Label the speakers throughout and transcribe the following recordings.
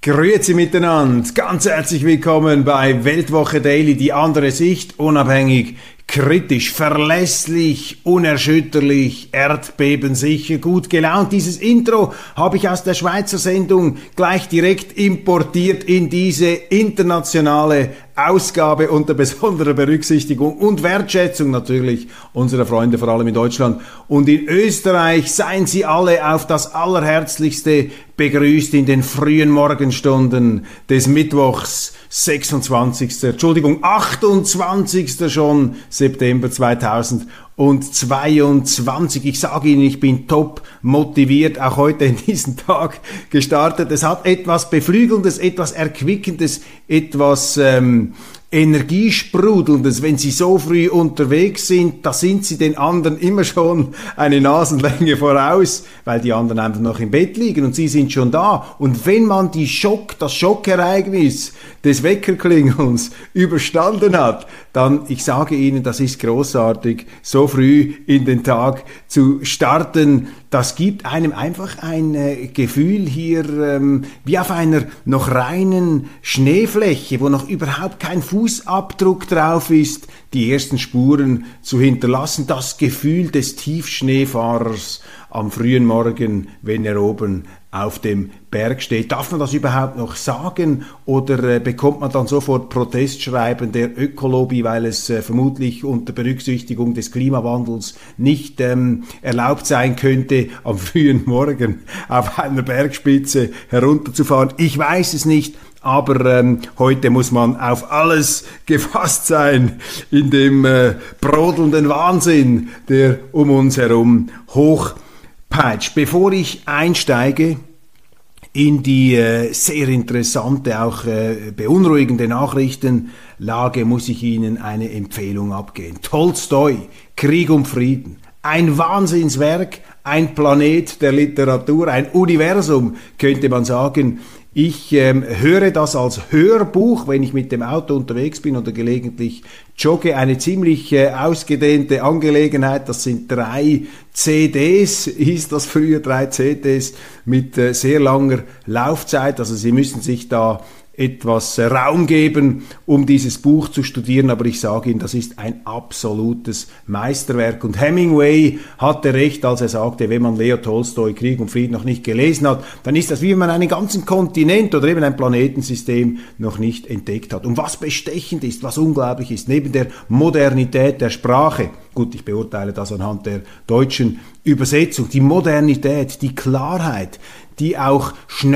Speaker 1: Grüezi miteinander, ganz herzlich willkommen bei Weltwoche Daily, die andere Sicht, unabhängig, kritisch, verlässlich, unerschütterlich, erdbebensicher, gut gelaunt. Dieses Intro habe ich aus der Schweizer Sendung gleich direkt importiert in diese internationale Ausgabe unter besonderer Berücksichtigung und Wertschätzung natürlich unserer Freunde, vor allem in Deutschland und in Österreich. Seien Sie alle auf das Allerherzlichste begrüßt in den frühen Morgenstunden des Mittwochs, 28. schon September 2022. Ich sage Ihnen, ich bin top motiviert, auch heute in diesen Tag gestartet. Es hat etwas Beflügelndes, etwas Erquickendes, etwas Energiesprudelndes, wenn Sie so früh unterwegs sind, da sind Sie den anderen immer schon eine Nasenlänge voraus, weil die anderen einfach noch im Bett liegen und Sie sind schon da. Und wenn man das Schockereignis des Weckerklingelns überstanden hat, dann, ich sage Ihnen, das ist großartig, so früh in den Tag zu starten. Das gibt einem einfach ein Gefühl hier wie auf einer noch reinen Schneefläche, wo noch überhaupt kein Fußabdruck drauf ist, die ersten Spuren zu hinterlassen. Das Gefühl des Tiefschneefahrers am frühen Morgen, wenn er oben auf dem Berg steht. Darf man das überhaupt noch sagen oder bekommt man dann sofort Protestschreiben der Ökolobby, weil es vermutlich unter Berücksichtigung des Klimawandels nicht erlaubt sein könnte, am frühen Morgen auf einer Bergspitze herunterzufahren? Ich weiß es nicht. Aber heute muss man auf alles gefasst sein in dem brodelnden Wahnsinn, der um uns herum hochpeitscht. Bevor ich einsteige in die sehr interessante, auch beunruhigende Nachrichtenlage, muss ich Ihnen eine Empfehlung abgeben. Tolstoi, Krieg und Frieden. Ein Wahnsinnswerk, ein Planet der Literatur, ein Universum, könnte man sagen. Ich höre das als Hörbuch, wenn ich mit dem Auto unterwegs bin oder gelegentlich jogge. Eine ziemlich ausgedehnte Angelegenheit. Das sind 3 CDs, hieß das früher, 3 CDs mit sehr langer Laufzeit. Also Sie müssen sich da etwas Raum geben, um dieses Buch zu studieren, aber ich sage Ihnen, das ist ein absolutes Meisterwerk. Und Hemingway hatte recht, als er sagte, wenn man Leo Tolstoi Krieg und Frieden noch nicht gelesen hat, dann ist das wie wenn man einen ganzen Kontinent oder eben ein Planetensystem noch nicht entdeckt hat. Und was bestechend ist, was unglaublich ist, neben der Modernität der Sprache, gut, ich beurteile das anhand der deutschen Übersetzung, die Modernität, die Klarheit, die auch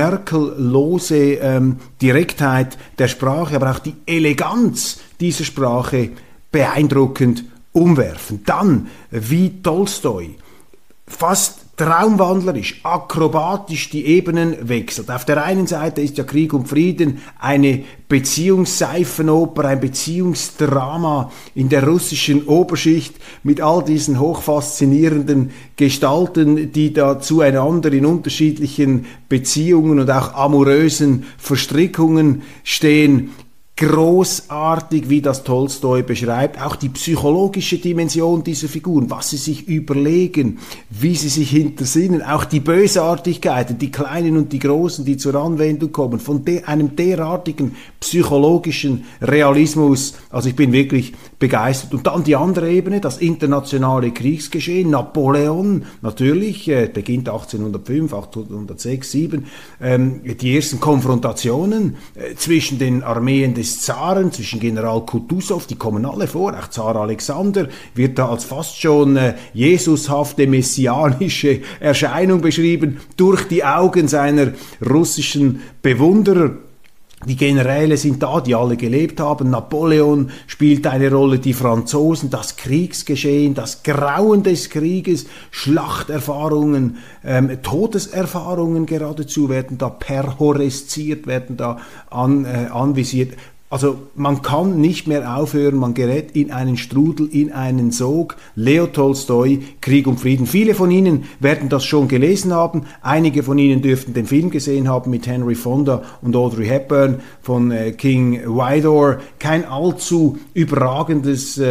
Speaker 1: schnörkellose Direktheit der Sprache, aber auch die Eleganz dieser Sprache beeindruckend umwerfen. Dann, wie Tolstoi, fast traumwandlerisch, akrobatisch die Ebenen wechselt. Auf der einen Seite ist ja Krieg und Frieden eine Beziehungsseifenoper, ein Beziehungsdrama in der russischen Oberschicht mit all diesen hochfaszinierenden Gestalten, die da zueinander in unterschiedlichen Beziehungen und auch amorösen Verstrickungen stehen. Großartig, wie das Tolstoi beschreibt, auch die psychologische Dimension dieser Figuren, was sie sich überlegen, wie sie sich hintersinnen, auch die Bösartigkeiten, die kleinen und die großen, die zur Anwendung kommen, von einem derartigen psychologischen Realismus, also ich bin wirklich begeistert. Und dann die andere Ebene, das internationale Kriegsgeschehen, Napoleon, natürlich, beginnt 1805, 1806, 1807, die ersten Konfrontationen zwischen den Armeen des Zaren, zwischen General Kutusow, die kommen alle vor, auch Zar Alexander wird da als fast schon jesushafte, messianische Erscheinung beschrieben, durch die Augen seiner russischen Bewunderer. Die Generäle sind da, die alle gelebt haben. Napoleon spielt eine Rolle, die Franzosen, das Kriegsgeschehen, das Grauen des Krieges, Schlachterfahrungen, Todeserfahrungen geradezu werden da perhorresziert, werden da anvisiert. Also man kann nicht mehr aufhören, man gerät in einen Strudel, in einen Sog. Leo Tolstoi, Krieg und Frieden. Viele von Ihnen werden das schon gelesen haben, einige von Ihnen dürften den Film gesehen haben mit Henry Fonda und Audrey Hepburn von King Vidor. Kein allzu überragendes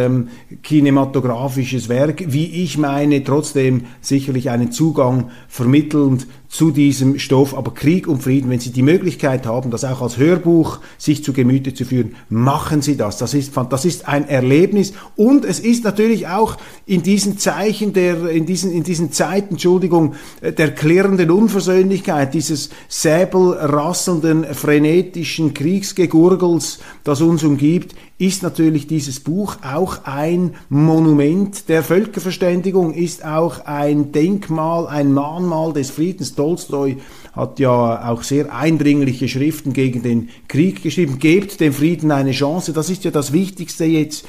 Speaker 1: kinematografisches Werk, wie ich meine, trotzdem sicherlich einen Zugang vermittelnd zu diesem Stoff. Aber Krieg und Frieden, wenn Sie die Möglichkeit haben, das auch als Hörbuch sich zu Gemüte zu führen, machen Sie das. Das ist ein Erlebnis, und es ist natürlich auch in diesen Zeichen in diesen Zeiten, Entschuldigung, der klirrenden Unversöhnlichkeit, dieses säbelrasselnden, frenetischen Kriegsgegurgels, das uns umgibt, ist natürlich dieses Buch auch ein Monument der Völkerverständigung, ist auch ein Denkmal, ein Mahnmal des Friedens. Tolstoi hat ja auch sehr eindringliche Schriften gegen den Krieg geschrieben. Gebt dem Frieden eine Chance. Das ist ja das Wichtigste jetzt,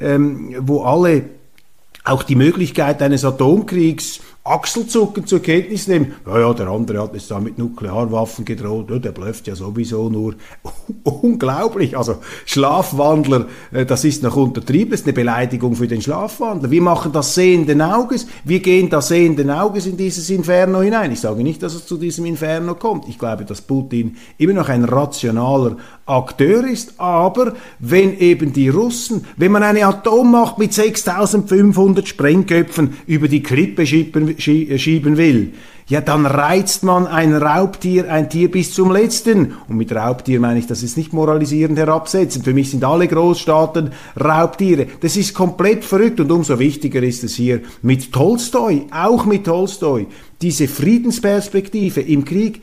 Speaker 1: wo alle auch die Möglichkeit eines Atomkriegs achselzuckend zur Kenntnis nehmen. Ja, der andere hat jetzt da mit Nuklearwaffen gedroht, ja, der blöfft ja sowieso nur. Unglaublich, also Schlafwandler, das ist noch untertrieben, das ist eine Beleidigung für den Schlafwandler. Wir machen das sehenden Auges, wir gehen da sehenden Auges in dieses Inferno hinein. Ich sage nicht, dass es zu diesem Inferno kommt. Ich glaube, dass Putin immer noch ein rationaler Akteur ist, aber wenn eben die Russen, wenn man eine Atommacht mit 6500 Sprengköpfen über die Klippe schieben will, ja, dann reizt man ein Tier bis zum Letzten. Und mit Raubtier meine ich, das ist nicht moralisierend herabsetzen. Für mich sind alle Großstaaten Raubtiere. Das ist komplett verrückt, und umso wichtiger ist es hier mit Tolstoi, auch mit Tolstoi, diese Friedensperspektive im Krieg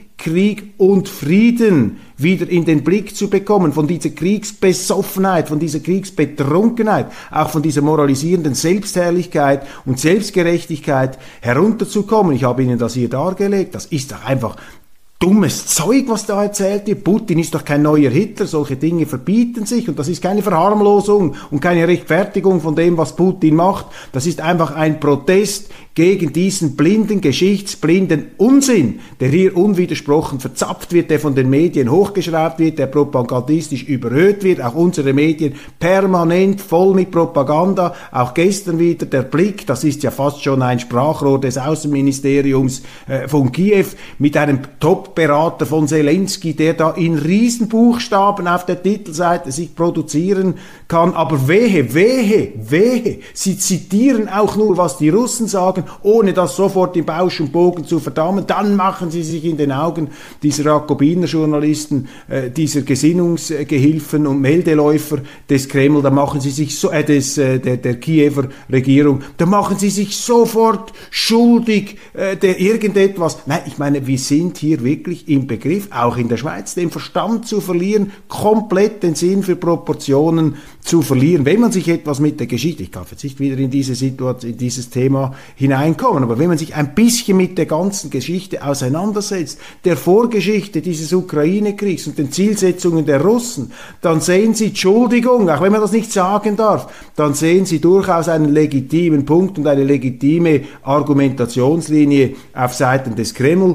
Speaker 1: und Frieden wieder in den Blick zu bekommen, von dieser Kriegsbesoffenheit, von dieser Kriegsbetrunkenheit, auch von dieser moralisierenden Selbstherrlichkeit und Selbstgerechtigkeit herunterzukommen. Ich habe Ihnen das hier dargelegt. Das ist doch einfach dummes Zeug, was da erzählt wird. Putin ist doch kein neuer Hitler, solche Dinge verbieten sich, und das ist keine Verharmlosung und keine Rechtfertigung von dem, was Putin macht. Das ist einfach ein Protest gegen diesen blinden, geschichtsblinden Unsinn, der hier unwidersprochen verzapft wird, der von den Medien hochgeschraubt wird, der propagandistisch überhöht wird, auch unsere Medien permanent voll mit Propaganda, auch gestern wieder der Blick, das ist ja fast schon ein Sprachrohr des Außenministeriums von Kiew, mit einem Top-Berater von Zelensky, der da in Riesenbuchstaben auf der Titelseite sich produzieren kann, aber wehe, sie zitieren auch nur, was die Russen sagen, ohne das sofort im Bausch und Bogen zu verdammen. Dann machen sie sich in den Augen dieser Jakobiner-Journalisten, dieser Gesinnungsgehilfen und Meldeläufer des Kreml, da machen sie sich der Kiewer Regierung, da machen sie sich sofort schuldig der irgendetwas. Nein, ich meine, wir sind hier wirklich im Begriff, auch in der Schweiz, den Verstand zu verlieren, komplett den Sinn für Proportionen zu verlieren, wenn man sich etwas mit der Geschichte, ich darf jetzt nicht wieder in diese Situation, in dieses Thema hineinkommen, aber wenn man sich ein bisschen mit der ganzen Geschichte auseinandersetzt, der Vorgeschichte dieses Ukraine-Kriegs und den Zielsetzungen der Russen, dann sehen Sie, Entschuldigung, auch wenn man das nicht sagen darf, dann sehen Sie durchaus einen legitimen Punkt und eine legitime Argumentationslinie auf Seiten des Kreml.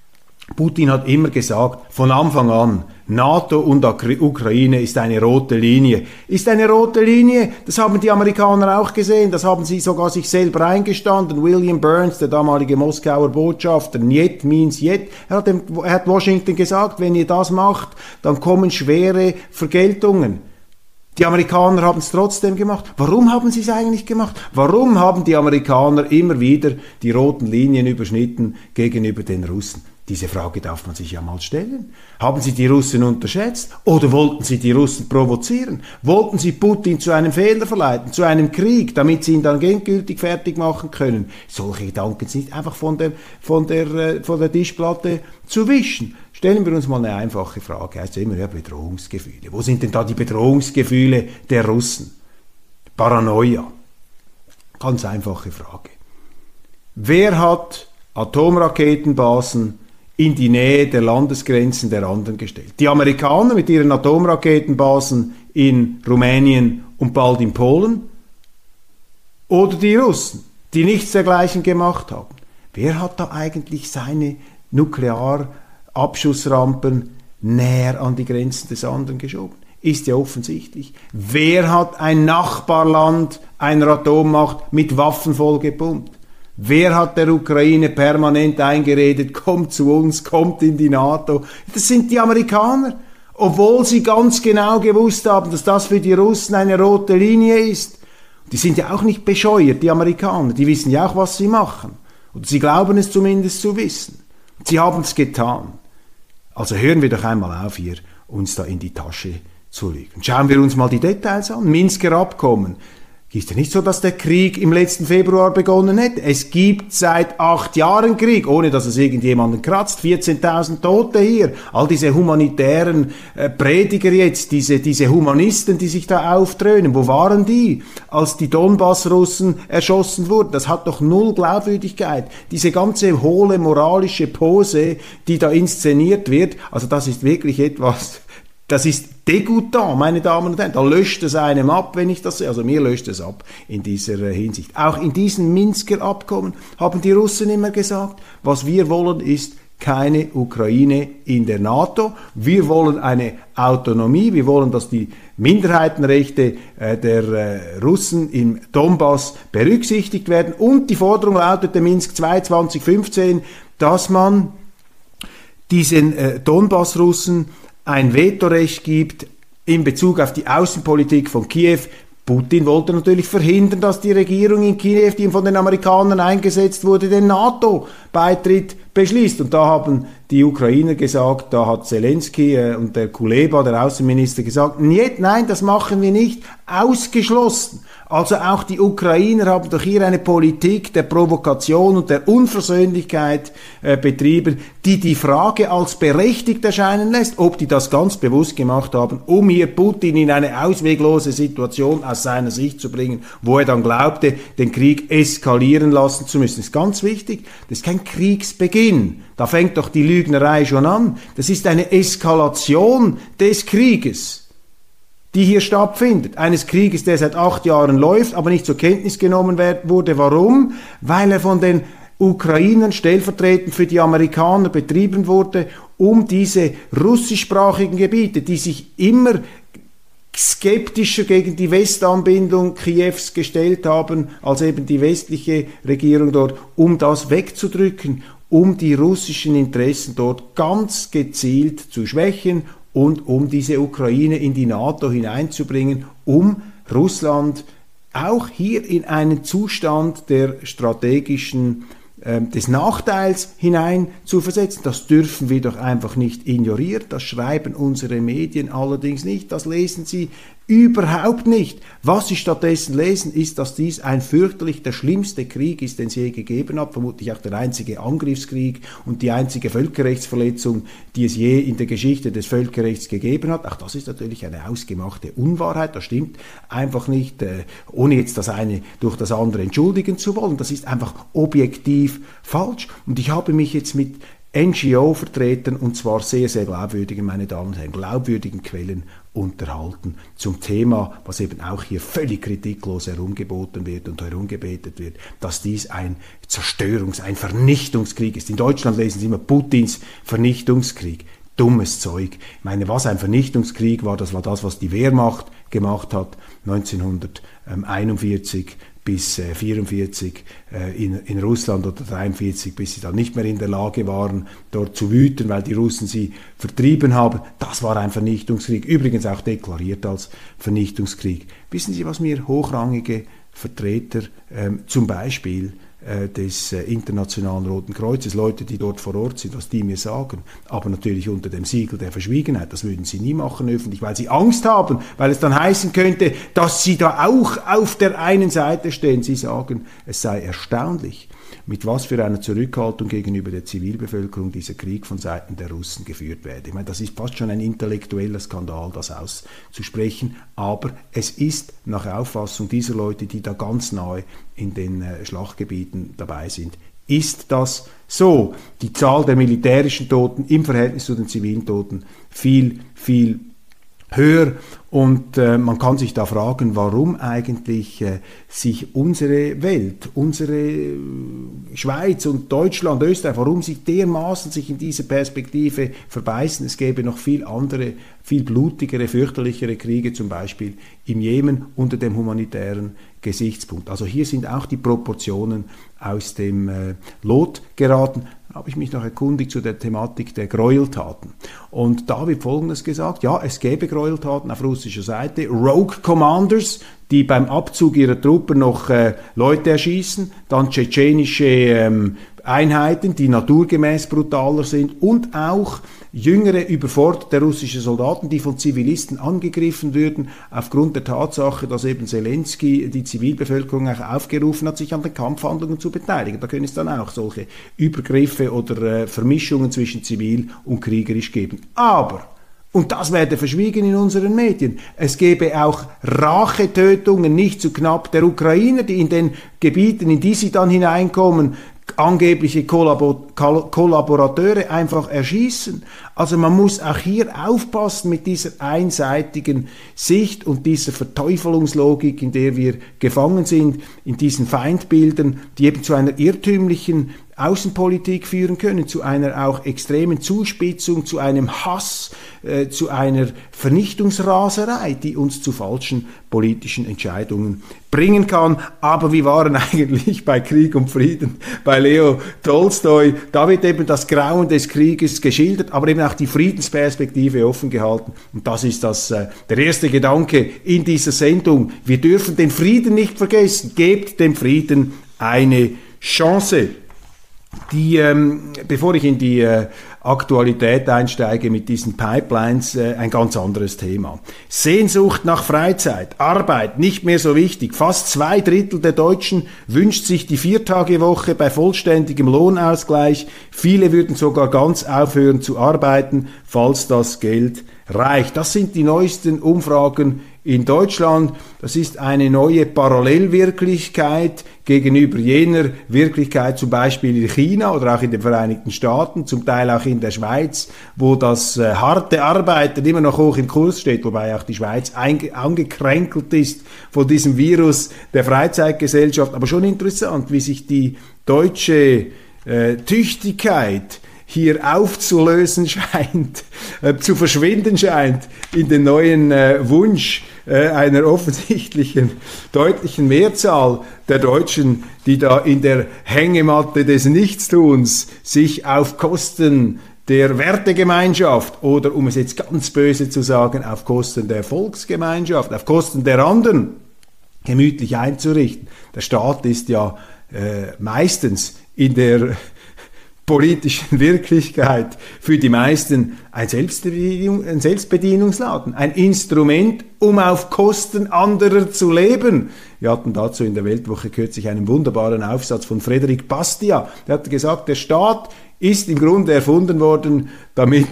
Speaker 1: Putin hat immer gesagt, von Anfang an, NATO und Ukraine ist eine rote Linie. Ist eine rote Linie, das haben die Amerikaner auch gesehen, das haben sie sogar sich selber eingestanden. William Burns, der damalige Moskauer Botschafter, Niet means Yet, er hat Washington gesagt, wenn ihr das macht, dann kommen schwere Vergeltungen. Die Amerikaner haben es trotzdem gemacht. Warum haben sie es eigentlich gemacht? Warum haben die Amerikaner immer wieder die roten Linien überschnitten gegenüber den Russen? Diese Frage darf man sich ja mal stellen. Haben sie die Russen unterschätzt oder wollten sie die Russen provozieren? Wollten sie Putin zu einem Fehler verleiten, zu einem Krieg, damit sie ihn dann endgültig fertig machen können? Solche Gedanken sind nicht einfach von der Tischplatte zu wischen. Stellen wir uns mal eine einfache Frage. Heißt ja immer, ja, Bedrohungsgefühle. Wo sind denn da die Bedrohungsgefühle der Russen? Paranoia. Ganz einfache Frage. Wer hat Atomraketenbasen in die Nähe der Landesgrenzen der anderen gestellt? Die Amerikaner mit ihren Atomraketenbasen in Rumänien und bald in Polen? Oder die Russen, die nichts dergleichen gemacht haben? Wer hat da eigentlich seine Nuklearabschussrampen näher an die Grenzen des anderen geschoben? Ist ja offensichtlich. Wer hat ein Nachbarland einer Atommacht mit Waffen vollgepumpt? Wer hat der Ukraine permanent eingeredet, kommt zu uns, kommt in die NATO? Das sind die Amerikaner. Obwohl sie ganz genau gewusst haben, dass das für die Russen eine rote Linie ist. Die sind ja auch nicht bescheuert, die Amerikaner. Die wissen ja auch, was sie machen. Oder sie glauben es zumindest zu wissen. Sie haben es getan. Also hören wir doch einmal auf, hier uns da in die Tasche zu lügen. Schauen wir uns mal die Details an. Minsker Abkommen. Ist ja nicht so, dass der Krieg im letzten Februar begonnen hätte. Es gibt seit 8 Jahren Krieg, ohne dass es irgendjemanden kratzt. 14.000 Tote hier. All diese humanitären Prediger jetzt, diese Humanisten, die sich da aufdröhnen. Wo waren die, als die Donbass-Russen erschossen wurden? Das hat doch null Glaubwürdigkeit. Diese ganze hohle moralische Pose, die da inszeniert wird, also das ist wirklich etwas... Das ist dégoûtant, meine Damen und Herren. Da löscht es einem ab, wenn ich das sehe. Also mir löscht es ab in dieser Hinsicht. Auch in diesen Minsker Abkommen haben die Russen immer gesagt, was wir wollen ist keine Ukraine in der NATO. Wir wollen eine Autonomie. Wir wollen, dass die Minderheitenrechte der Russen im Donbass berücksichtigt werden. Und die Forderung lautete Minsk II 2015, dass man diesen Donbass-Russen ein Vetorecht gibt in Bezug auf die Außenpolitik von Kiew. Putin wollte natürlich verhindern, dass die Regierung in Kiew, die von den Amerikanern eingesetzt wurde, den NATO-Beitritt beschließt. Und da haben die Ukrainer gesagt, da hat Zelensky und der Kuleba, der Außenminister, gesagt, nein, das machen wir nicht, ausgeschlossen. Also auch die Ukrainer haben doch hier eine Politik der Provokation und der Unversöhnlichkeit betrieben, die die Frage als berechtigt erscheinen lässt, ob die das ganz bewusst gemacht haben, um hier Putin in eine ausweglose Situation aus seiner Sicht zu bringen, wo er dann glaubte, den Krieg eskalieren lassen zu müssen. Das ist ganz wichtig, das ist kein Kriegsbeginn. Da fängt doch die Lügnerei schon an. Das ist eine Eskalation des Krieges, die hier stattfindet. Eines Krieges, der seit 8 Jahren läuft, aber nicht zur Kenntnis genommen wurde. Warum? Weil er von den Ukrainern stellvertretend für die Amerikaner betrieben wurde, um diese russischsprachigen Gebiete, die sich immer skeptischer gegen die Westanbindung Kiews gestellt haben, als eben die westliche Regierung dort, um das wegzudrücken, um die russischen Interessen dort ganz gezielt zu schwächen und um diese Ukraine in die NATO hineinzubringen, um Russland auch hier in einen Zustand der strategischen des Nachteils hinein zu versetzen. Das dürfen wir doch einfach nicht ignorieren. Das schreiben unsere Medien allerdings nicht. Das lesen sie überhaupt nicht. Was sie stattdessen lesen, ist, dass dies ein fürchterlich der schlimmste Krieg ist, den es je gegeben hat. Vermutlich auch der einzige Angriffskrieg und die einzige Völkerrechtsverletzung, die es je in der Geschichte des Völkerrechts gegeben hat. Auch das ist natürlich eine ausgemachte Unwahrheit. Das stimmt einfach nicht, ohne jetzt das eine durch das andere entschuldigen zu wollen. Das ist einfach objektiv falsch. Und ich habe mich jetzt mit NGO-Vertretern, und zwar sehr, sehr glaubwürdigen, meine Damen und Herren, glaubwürdigen Quellen unterhalten zum Thema, was eben auch hier völlig kritiklos herumgeboten wird und herumgebetet wird, dass dies ein ein Vernichtungskrieg ist. In Deutschland lesen Sie immer Putins Vernichtungskrieg. Dummes Zeug. Ich meine, was ein Vernichtungskrieg war, das war das, was die Wehrmacht gemacht hat, 1941 bis 1944 in Russland oder 1943, bis sie dann nicht mehr in der Lage waren, dort zu wüten, weil die Russen sie vertrieben haben. Das war ein Vernichtungskrieg, übrigens auch deklariert als Vernichtungskrieg. Wissen Sie, was mir hochrangige Vertreter zum Beispiel des Internationalen Roten Kreuzes, Leute, die dort vor Ort sind, was die mir sagen, aber natürlich unter dem Siegel der Verschwiegenheit, das würden sie nie machen öffentlich, weil sie Angst haben, weil es dann heißen könnte, dass sie da auch auf der einen Seite stehen. Sie sagen, es sei erstaunlich, mit was für einer Zurückhaltung gegenüber der Zivilbevölkerung dieser Krieg von Seiten der Russen geführt werde. Ich meine, das ist fast schon ein intellektueller Skandal, das auszusprechen, aber es ist nach Auffassung dieser Leute, die da ganz nahe in den Schlachtgebieten dabei sind, ist das so. Die Zahl der militärischen Toten im Verhältnis zu den zivilen Toten viel, viel höher, und man kann sich da fragen, warum eigentlich sich unsere Welt, unsere Schweiz und Deutschland, Österreich, warum sie dermaßen sich in diese Perspektive verbeißen. Es gäbe noch viel andere, viel blutigere, fürchterlichere Kriege, zum Beispiel im Jemen, unter dem humanitären Gesichtspunkt. Also hier sind auch die Proportionen aus dem Lot geraten. Habe ich mich noch erkundigt zu der Thematik der Gräueltaten. Und da wird Folgendes gesagt: Ja, es gäbe Gräueltaten auf russischer Seite, Rogue Commanders, die beim Abzug ihrer Truppen noch Leute erschießen, dann tschetschenische Einheiten, die naturgemäß brutaler sind, und auch jüngere, überforderte russische Soldaten, die von Zivilisten angegriffen würden, aufgrund der Tatsache, dass eben Zelensky die Zivilbevölkerung auch aufgerufen hat, sich an den Kampfhandlungen zu beteiligen. Da können es dann auch solche Übergriffe oder Vermischungen zwischen zivil und kriegerisch geben. Aber, und das werde verschwiegen in unseren Medien, es gebe auch Rachetötungen, nicht zu knapp, der Ukrainer, die in den Gebieten, in die sie dann hineinkommen, angebliche Kollaborateure einfach erschießen. Also man muss auch hier aufpassen mit dieser einseitigen Sicht und dieser Verteufelungslogik, in der wir gefangen sind, in diesen Feindbildern, die eben zu einer irrtümlichen Außenpolitik führen können, zu einer auch extremen Zuspitzung, zu einem Hass, zu einer Vernichtungsraserei, die uns zu falschen politischen Entscheidungen bringen kann. Aber wir waren eigentlich bei Krieg und Frieden, bei Leo Tolstoi. Da wird eben das Grauen des Krieges geschildert, aber eben auch die Friedensperspektive offen gehalten. Und das ist der erste Gedanke in dieser Sendung. Wir dürfen den Frieden nicht vergessen. Gebt dem Frieden eine Chance. Bevor ich in die Aktualität einsteige mit diesen Pipelines, ein ganz anderes Thema. Sehnsucht nach Freizeit, Arbeit, nicht mehr so wichtig. Fast 2/3 der Deutschen wünscht sich die 4-Tage-Woche bei vollständigem Lohnausgleich. Viele würden sogar ganz aufhören zu arbeiten, falls das Geld reicht. Das sind die neuesten Umfragen in Deutschland. Das ist eine neue Parallelwirklichkeit gegenüber jener Wirklichkeit zum Beispiel in China oder auch in den Vereinigten Staaten, zum Teil auch in der Schweiz, wo das harte Arbeiten immer noch hoch im Kurs steht, wobei auch die Schweiz angekränkelt ist von diesem Virus der Freizeitgesellschaft. Aber schon interessant, wie sich die deutsche Tüchtigkeit hier aufzulösen scheint, zu verschwinden scheint in den neuen Wunsch einer offensichtlichen, deutlichen Mehrzahl der Deutschen, die da in der Hängematte des Nichtstuns sich auf Kosten der Wertegemeinschaft oder, um es jetzt ganz böse zu sagen, auf Kosten der Volksgemeinschaft, auf Kosten der anderen gemütlich einzurichten. Der Staat ist ja meistens in der politischen Wirklichkeit für die meisten ein Selbstbedienungsladen, ein Instrument, um auf Kosten anderer zu leben. Wir hatten dazu in der Weltwoche kürzlich einen wunderbaren Aufsatz von Frédéric Bastiat. Der hat gesagt, der Staat ist im Grunde erfunden worden, damit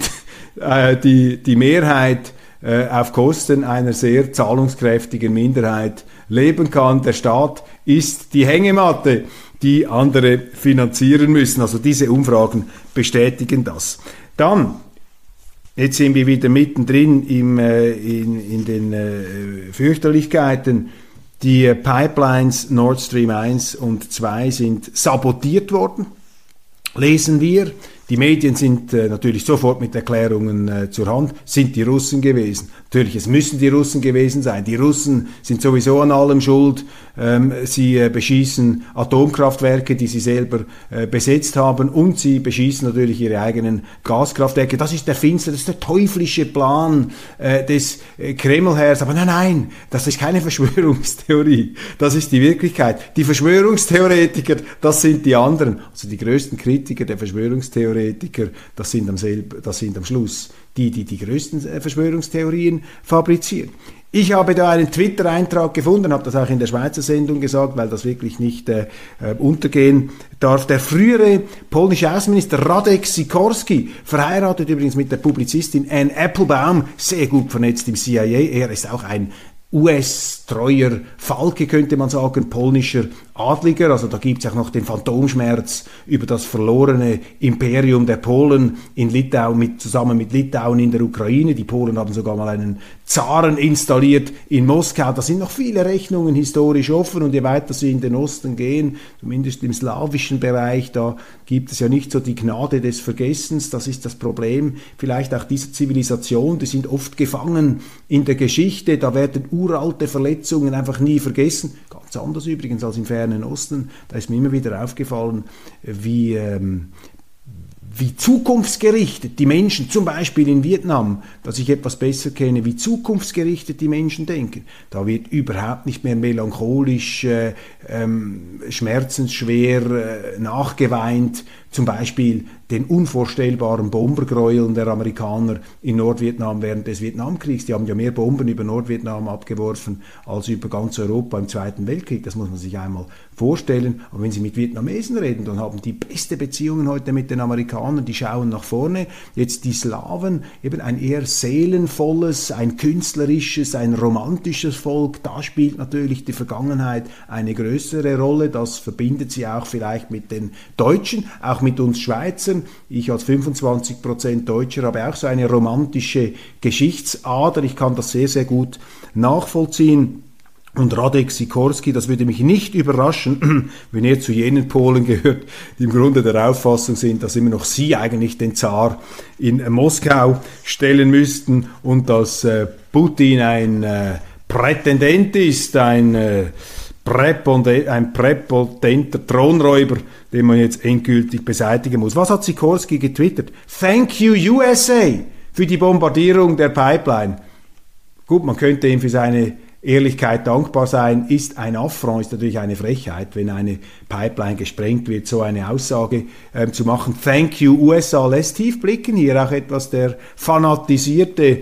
Speaker 1: die Mehrheit auf Kosten einer sehr zahlungskräftigen Minderheit leben kann. Der Staat ist die Hängematte, die andere finanzieren müssen. Also diese Umfragen bestätigen das. Dann, jetzt sind wir wieder mittendrin in den Fürchterlichkeiten. Die Pipelines Nord Stream 1 und 2 sind sabotiert worden, lesen wir. Die Medien sind natürlich sofort mit Erklärungen zur Hand, sind die Russen gewesen. Natürlich, es müssen die Russen gewesen sein. Die Russen sind sowieso an allem schuld. Sie beschießen Atomkraftwerke, die sie selber besetzt haben, und sie beschießen natürlich ihre eigenen Gaskraftwerke. Das ist der finstere, das ist der teuflische Plan des Kremlherrs. Aber nein, das ist keine Verschwörungstheorie. Das ist die Wirklichkeit. Die Verschwörungstheoretiker, das sind die anderen. Also die größten Kritiker der Verschwörungstheoretiker, das sind am Schluss die größten Verschwörungstheorien fabrizieren. Ich habe da einen Twitter-Eintrag gefunden, habe das auch in der Schweizer Sendung gesagt, weil das wirklich nicht untergehen darf. Der frühere polnische Außenminister Radek Sikorski, verheiratet übrigens mit der Publizistin Anne Applebaum, sehr gut vernetzt im CIA. Er ist auch ein US-treuer Falke, könnte man sagen, polnischer Adliger. Also da gibt es auch noch den Phantomschmerz über das verlorene Imperium der Polen in Litauen, zusammen mit Litauen in der Ukraine. Die Polen haben sogar mal einen Zaren installiert in Moskau. Da sind noch viele Rechnungen historisch offen, und je weiter sie in den Osten gehen, zumindest im slawischen Bereich, da gibt es ja nicht so die Gnade des Vergessens. Das ist das Problem vielleicht auch dieser Zivilisation. Die sind oft gefangen in der Geschichte. Da werden uralte Verletzungen einfach nie vergessen. Ganz anders übrigens als im fernen Osten. Da ist mir immer wieder aufgefallen, wie wie zukunftsgerichtet die Menschen, zum Beispiel in Vietnam, das ich etwas besser kenne, wie zukunftsgerichtet die Menschen denken. Da wird überhaupt nicht mehr melancholisch, schmerzensschwer nachgeweint, zum Beispiel den unvorstellbaren Bombergräueln der Amerikaner in Nordvietnam während des Vietnamkriegs. Die haben ja mehr Bomben über Nordvietnam abgeworfen als über ganz Europa im Zweiten Weltkrieg. Das muss man sich einmal vorstellen. Aber wenn Sie mit Vietnamesen reden, dann haben die beste Beziehungen heute mit den Amerikanern. Die schauen nach vorne. Jetzt die Slawen, eben ein eher seelenvolles, ein künstlerisches, ein romantisches Volk. Da spielt natürlich die Vergangenheit eine größere Rolle. Das verbindet sie auch vielleicht mit den Deutschen, auch mit uns Schweizern. Ich als 25% Deutscher habe auch so eine romantische Geschichtsader. Ich kann das sehr, sehr gut nachvollziehen. Und Radek Sikorski, das würde mich nicht überraschen, wenn er zu jenen Polen gehört, die im Grunde der Auffassung sind, dass immer noch sie eigentlich den Zar in Moskau stellen müssten und dass Putin ein Prätendent ist, ein präpotenter Thronräuber, den man jetzt endgültig beseitigen muss. Was hat Sikorski getwittert? Thank you USA für die Bombardierung der Pipeline. Gut, man könnte ihm für seine Ehrlichkeit dankbar sein, ist ein Affront, ist natürlich eine Frechheit, wenn eine Pipeline gesprengt wird, so eine Aussage zu machen. Thank you USA lässt tief blicken, hier auch etwas die fanatisierte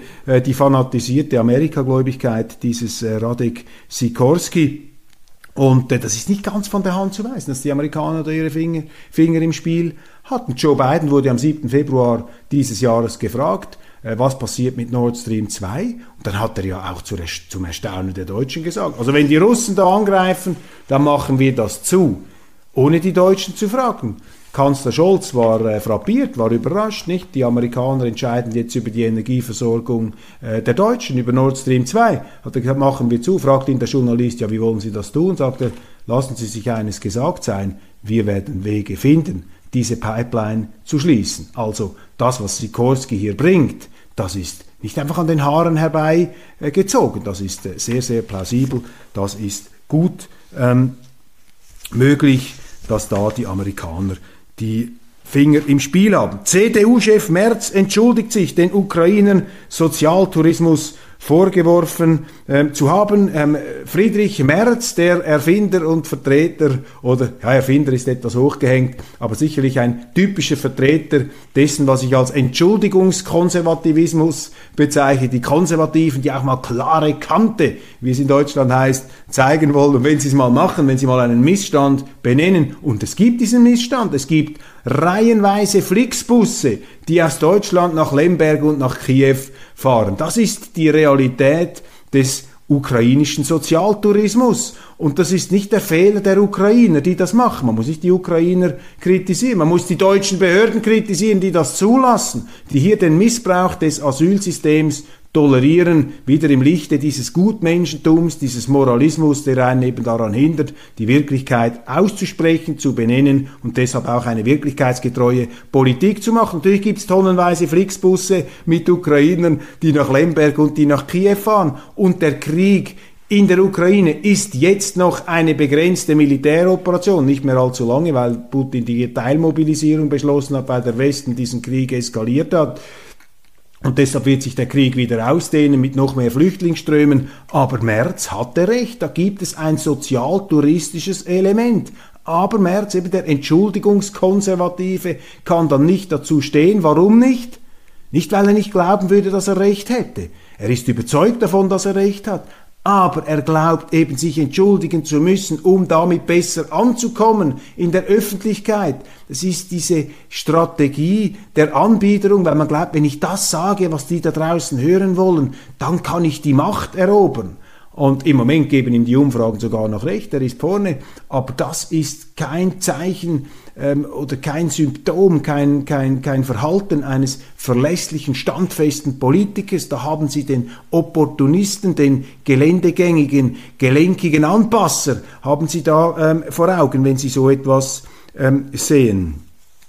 Speaker 1: Amerikagläubigkeit dieses Radek Sikorski. Und das ist nicht ganz von der Hand zu weisen, dass die Amerikaner da ihre Finger im Spiel hatten. Joe Biden wurde am 7. Februar dieses Jahres gefragt, was passiert mit Nord Stream 2? Und dann hat er ja auch zum Erstaunen der Deutschen gesagt, also wenn die Russen da angreifen, dann machen wir das zu, ohne die Deutschen zu fragen. Kanzler Scholz war frappiert, war überrascht, nicht? Die Amerikaner entscheiden jetzt über die Energieversorgung der Deutschen, über Nord Stream 2. Hat er gesagt, machen wir zu, fragt ihn der Journalist, ja, wie wollen Sie das tun? Sagt er, lassen Sie sich eines gesagt sein, wir werden Wege finden, diese Pipeline zu schließen. Also das, was Sikorski hier bringt, das ist nicht einfach an den Haaren herbeigezogen, das ist sehr, sehr plausibel, das ist gut möglich, dass da die Amerikaner die Finger im Spiel haben. CDU-Chef Merz entschuldigt sich, den Ukrainern Sozialtourismus vorgeworfen zu haben. Friedrich Merz, der Erfinder und Vertreter, oder ja, Erfinder ist etwas hochgehängt, aber sicherlich ein typischer Vertreter dessen, was ich als Entschuldigungskonservativismus bezeichne. Die Konservativen, die auch mal klare Kante, wie es in Deutschland heißt, zeigen wollen. Und wenn sie es mal machen, wenn sie mal einen Missstand benennen, und es gibt diesen Missstand, es gibt reihenweise Flixbusse, die aus Deutschland nach Lemberg und nach Kiew fahren. Das ist die Realität des ukrainischen Sozialtourismus. Und das ist nicht der Fehler der Ukrainer, die das machen. Man muss nicht die Ukrainer kritisieren. Man muss die deutschen Behörden kritisieren, die das zulassen, die hier den Missbrauch des Asylsystems tolerieren, wieder im Lichte dieses Gutmenschentums, dieses Moralismus, der einen eben daran hindert, die Wirklichkeit auszusprechen, zu benennen und deshalb auch eine wirklichkeitsgetreue Politik zu machen. Natürlich gibt es tonnenweise Flixbusse mit Ukrainern, die nach Lemberg und die nach Kiew fahren. Und der Krieg in der Ukraine ist jetzt noch eine begrenzte Militäroperation, nicht mehr allzu lange, weil Putin die Teilmobilisierung beschlossen hat, weil der Westen diesen Krieg eskaliert hat. Und deshalb wird sich der Krieg wieder ausdehnen mit noch mehr Flüchtlingsströmen. Aber Merz hatte recht, da gibt es ein sozial-touristisches Element. Aber Merz, eben der Entschuldigungskonservative, kann dann nicht dazu stehen. Warum nicht? Nicht, weil er nicht glauben würde, dass er recht hätte. Er ist überzeugt davon, dass er recht hat. Aber er glaubt eben, sich entschuldigen zu müssen, um damit besser anzukommen in der Öffentlichkeit. Das ist diese Strategie der Anbiederung, weil man glaubt, wenn ich das sage, was die da draußen hören wollen, dann kann ich die Macht erobern. Und im Moment geben ihm die Umfragen sogar noch recht, er ist vorne. Aber das ist kein Zeichen oder kein Symptom, kein Verhalten eines verlässlichen, standfesten Politikers. Da haben Sie den Opportunisten, den geländegängigen, gelenkigen Anpasser, haben Sie da vor Augen, wenn Sie so etwas sehen.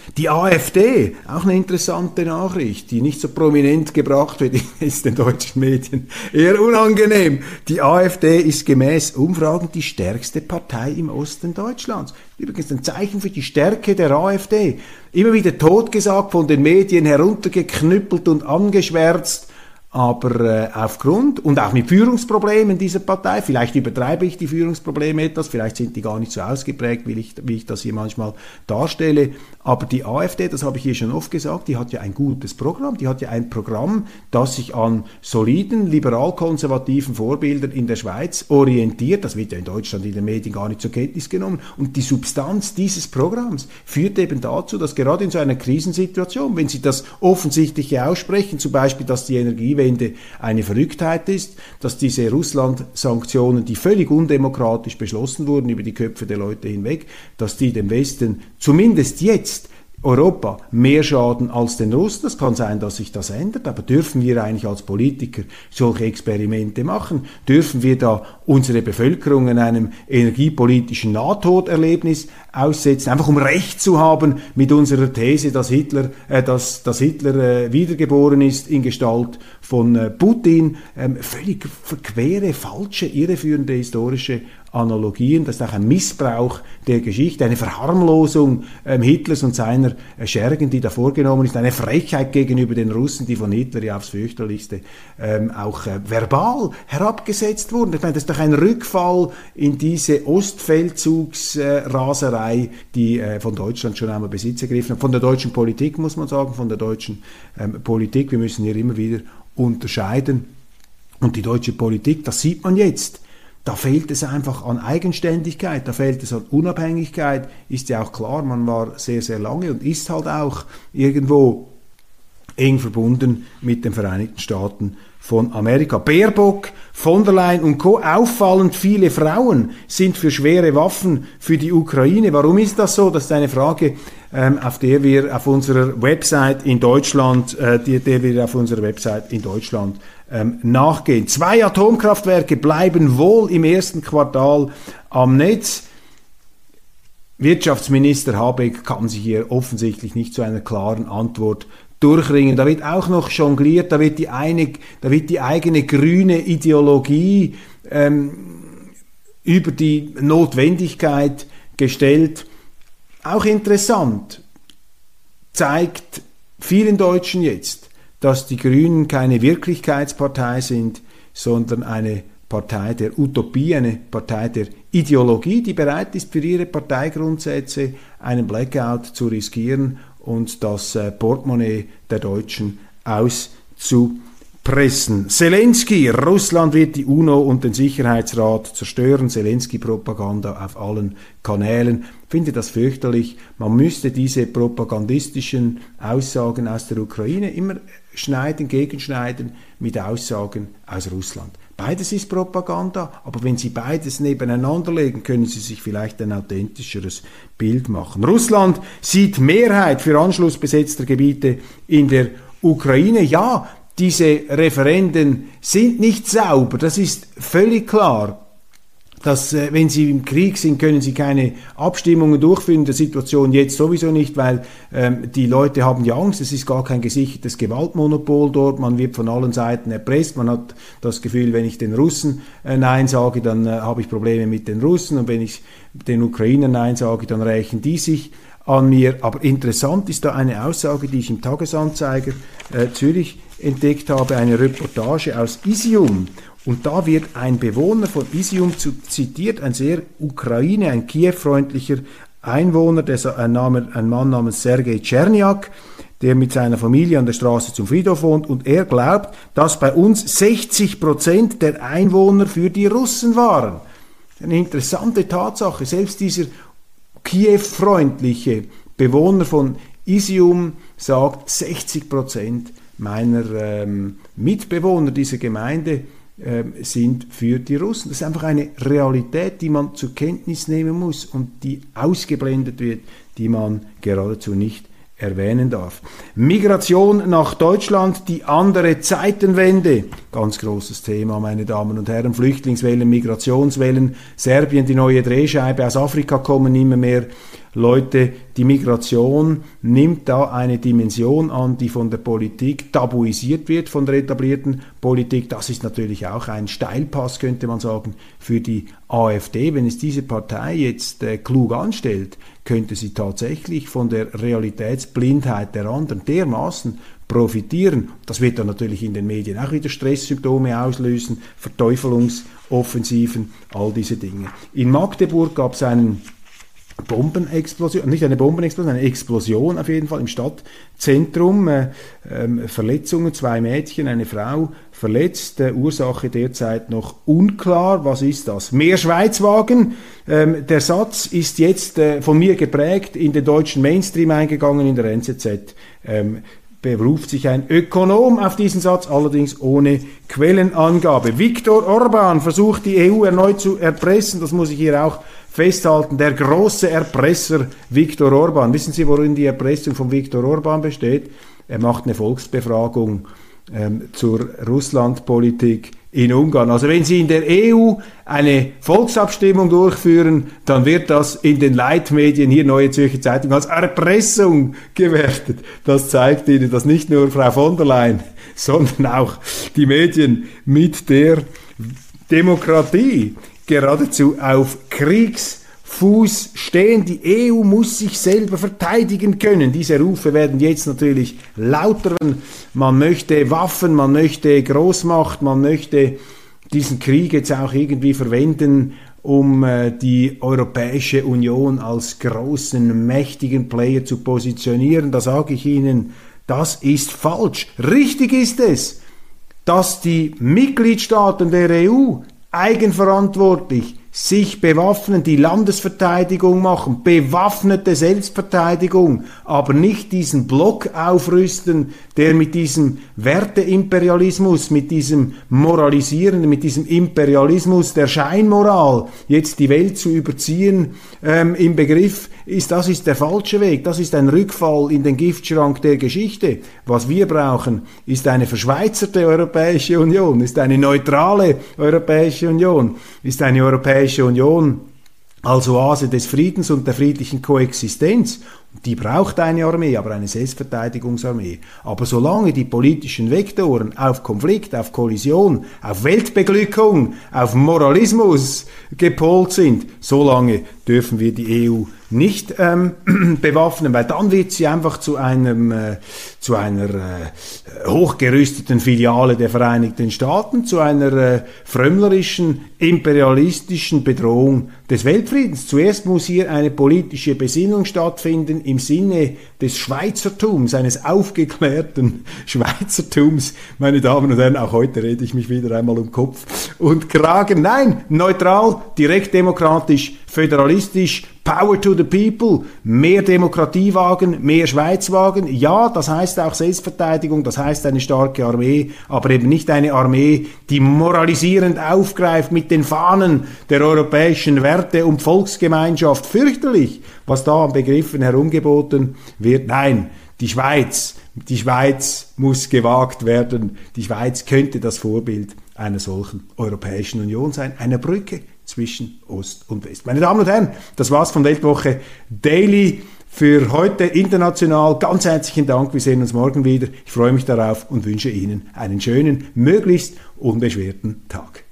Speaker 1: Die AfD, auch eine interessante Nachricht, die nicht so prominent gebracht wird, ist den deutschen Medien eher unangenehm. Die AfD ist gemäß Umfragen die stärkste Partei im Osten Deutschlands. Übrigens ein Zeichen für die Stärke der AfD. Immer wieder totgesagt, von den Medien heruntergeknüppelt und angeschwärzt. Aber aufgrund und auch mit Führungsproblemen dieser Partei, vielleicht übertreibe ich die Führungsprobleme etwas, vielleicht sind die gar nicht so ausgeprägt, wie ich das hier manchmal darstelle, aber die AfD, das habe ich hier schon oft gesagt, die hat ja ein gutes Programm, die hat ja ein Programm, das sich an soliden, liberal-konservativen Vorbildern in der Schweiz orientiert, das wird ja in Deutschland in den Medien gar nicht zur Kenntnis genommen, und die Substanz dieses Programms führt eben dazu, dass gerade in so einer Krisensituation, wenn Sie das Offensichtliche aussprechen, zum Beispiel, dass die Energiewende eine Verrücktheit ist, dass diese Russland-Sanktionen, die völlig undemokratisch beschlossen wurden über die Köpfe der Leute hinweg, dass die dem Westen zumindest jetzt Europa mehr schaden als den Russen. Das kann sein, dass sich das ändert, aber dürfen wir eigentlich als Politiker solche Experimente machen? Dürfen wir da unsere Bevölkerung in einem energiepolitischen Nahtoderlebnis aussetzen, einfach um Recht zu haben mit unserer These, dass Hitler wiedergeboren ist in Gestalt von Putin? Völlig verquere, falsche, irreführende historische Analogien, das ist auch ein Missbrauch der Geschichte, eine Verharmlosung Hitlers und seiner Schergen, die da vorgenommen ist, eine Frechheit gegenüber den Russen, die von Hitler ja aufs fürchterlichste auch verbal herabgesetzt wurden. Ich meine, das ist doch ein Rückfall in diese Ostfeldzugsraserei, die von Deutschland schon einmal Besitz ergriffen hat, von der deutschen Politik, muss man sagen, von der deutschen Politik. Wir müssen hier immer wieder unterscheiden. Und die deutsche Politik, das sieht man jetzt, da fehlt es einfach an Eigenständigkeit, da fehlt es an Unabhängigkeit, ist ja auch klar, man war sehr, sehr lange und ist halt auch irgendwo eng verbunden mit den Vereinigten Staaten von Amerika. Baerbock, von der Leyen und Co. Auffallend viele Frauen sind für schwere Waffen für die Ukraine. Warum ist das so? Das ist eine Frage, auf der wir auf unserer Website in Deutschland, nachgehen. 2 Atomkraftwerke bleiben wohl im ersten Quartal am Netz. Wirtschaftsminister Habeck kann sich hier offensichtlich nicht zu einer klaren Antwort durchringen. Da wird auch noch jongliert, da wird die eigene grüne Ideologie über die Notwendigkeit gestellt. Auch interessant, zeigt vielen Deutschen jetzt, dass die Grünen keine Wirklichkeitspartei sind, sondern eine Partei der Utopie, eine Partei der Ideologie, die bereit ist, für ihre Parteigrundsätze einen Blackout zu riskieren und das Portemonnaie der Deutschen auszupressen. Zelensky, Russland wird die UNO und den Sicherheitsrat zerstören. Zelensky-Propaganda auf allen Kanälen. Ich finde das fürchterlich. Man müsste diese propagandistischen Aussagen aus der Ukraine immer gegenschneiden mit Aussagen aus Russland. Beides ist Propaganda, aber wenn Sie beides nebeneinander legen, können Sie sich vielleicht ein authentischeres Bild machen. Russland sieht Mehrheit für Anschluss besetzter Gebiete in der Ukraine. Ja, diese Referenden sind nicht sauber, das ist völlig klar. Dass, wenn Sie im Krieg sind, können Sie keine Abstimmungen durchführen, in der Situation jetzt sowieso nicht, weil die Leute haben ja Angst, es ist gar kein gesichertes Gewaltmonopol dort, man wird von allen Seiten erpresst, man hat das Gefühl, wenn ich den Russen Nein sage, dann habe ich Probleme mit den Russen, und wenn ich den Ukrainern Nein sage, dann rächen die sich an mir. Aber interessant ist da eine Aussage, die ich im Tagesanzeiger Zürich entdeckt habe, eine Reportage aus Isium. Und da wird ein Bewohner von Isium zitiert, ein sehr ein Kiew-freundlicher Einwohner, ein Mann namens Sergei Tscherniak, der mit seiner Familie an der Straße zum Friedhof wohnt, und er glaubt, dass bei uns 60% der Einwohner für die Russen waren. Eine interessante Tatsache. Selbst dieser Kiew-freundliche Bewohner von Isium sagt, 60% meiner Mitbewohner dieser Gemeinde sind für die Russen. Das ist einfach eine Realität, die man zur Kenntnis nehmen muss und die ausgeblendet wird, die man geradezu nicht erwähnen darf. Migration nach Deutschland, die andere Zeitenwende. Ganz großes Thema, meine Damen und Herren. Flüchtlingswellen, Migrationswellen. Serbien, die neue Drehscheibe. Aus Afrika kommen immer mehr Leute, die Migration nimmt da eine Dimension an, die von der Politik tabuisiert wird, von der etablierten Politik. Das ist natürlich auch ein Steilpass, könnte man sagen, für die AfD. Wenn es diese Partei jetzt klug anstellt, könnte sie tatsächlich von der Realitätsblindheit der anderen dermaßen profitieren. Das wird dann natürlich in den Medien auch wieder Stresssymptome auslösen, Verteufelungsoffensiven, all diese Dinge. In Magdeburg gab es einen Bombenexplosion, nicht eine Bombenexplosion, eine Explosion auf jeden Fall im Stadtzentrum, Verletzungen, 2 Mädchen, eine Frau verletzt, Ursache derzeit noch unklar. Was ist das? Mehr Schweizwagen. Der Satz ist jetzt von mir geprägt, in den deutschen Mainstream eingegangen, in der NZZ. Beruft sich ein Ökonom auf diesen Satz, allerdings ohne Quellenangabe. Viktor Orban versucht die EU erneut zu erpressen, das muss ich hier auch festhalten, der große Erpresser Viktor Orban. Wissen Sie, worin die Erpressung von Viktor Orban besteht? Er macht eine Volksbefragung zur Russlandpolitik in Ungarn. Also wenn Sie in der EU eine Volksabstimmung durchführen, dann wird das in den Leitmedien, hier Neue Zürcher Zeitung, als Erpressung gewertet. Das zeigt Ihnen, dass nicht nur Frau von der Leyen, sondern auch die Medien mit der Demokratie geradezu auf Kriegsfuß stehen. Die EU muss sich selber verteidigen können. Diese Rufe werden jetzt natürlich lauter. Man möchte Waffen, man möchte Großmacht, man möchte diesen Krieg jetzt auch irgendwie verwenden, um die Europäische Union als großen, mächtigen Player zu positionieren. Da sage ich Ihnen, das ist falsch. Richtig ist es, dass die Mitgliedstaaten der EU eigenverantwortlich sich bewaffnen, die Landesverteidigung machen, bewaffnete Selbstverteidigung, aber nicht diesen Block aufrüsten, der mit diesem Werteimperialismus, mit diesem Moralisierenden, mit diesem Imperialismus der Scheinmoral jetzt die Welt zu überziehen im Begriff ist. Das ist der falsche Weg, das ist ein Rückfall in den Giftschrank der Geschichte. Was wir brauchen, ist eine verschweizerte Europäische Union, ist eine neutrale Europäische Union, ist eine Europäische Union als Oase des Friedens und der friedlichen Koexistenz. Die braucht eine Armee, aber eine Selbstverteidigungsarmee. Aber solange die politischen Vektoren auf Konflikt, auf Kollision, auf Weltbeglückung, auf Moralismus gepolt sind, solange dürfen wir die EU nicht bewaffnen, weil dann wird sie einfach zu einer hochgerüsteten Filiale der Vereinigten Staaten, zu einer frömmlerischen, imperialistischen Bedrohung des Weltfriedens. Zuerst muss hier eine politische Besinnung stattfinden im Sinne des Schweizertums, eines aufgeklärten Schweizertums. Meine Damen und Herren, auch heute rede ich mich wieder einmal um Kopf und Kragen. Nein, neutral, direkt demokratisch, föderalistisch, Power to the people, mehr Demokratie wagen, mehr Schweiz wagen. Ja, das heißt auch Selbstverteidigung, das heißt eine starke Armee, aber eben nicht eine Armee, die moralisierend aufgreift mit den Fahnen der europäischen Werte und Volksgemeinschaft. Fürchterlich, was da an Begriffen herumgeboten wird. Nein, die Schweiz muss gewagt werden. Die Schweiz könnte das Vorbild einer solchen Europäischen Union sein, einer Brücke zwischen Ost und West. Meine Damen und Herren, das war's von Weltwoche Daily für heute international. Ganz herzlichen Dank, wir sehen uns morgen wieder. Ich freue mich darauf und wünsche Ihnen einen schönen, möglichst unbeschwerten Tag.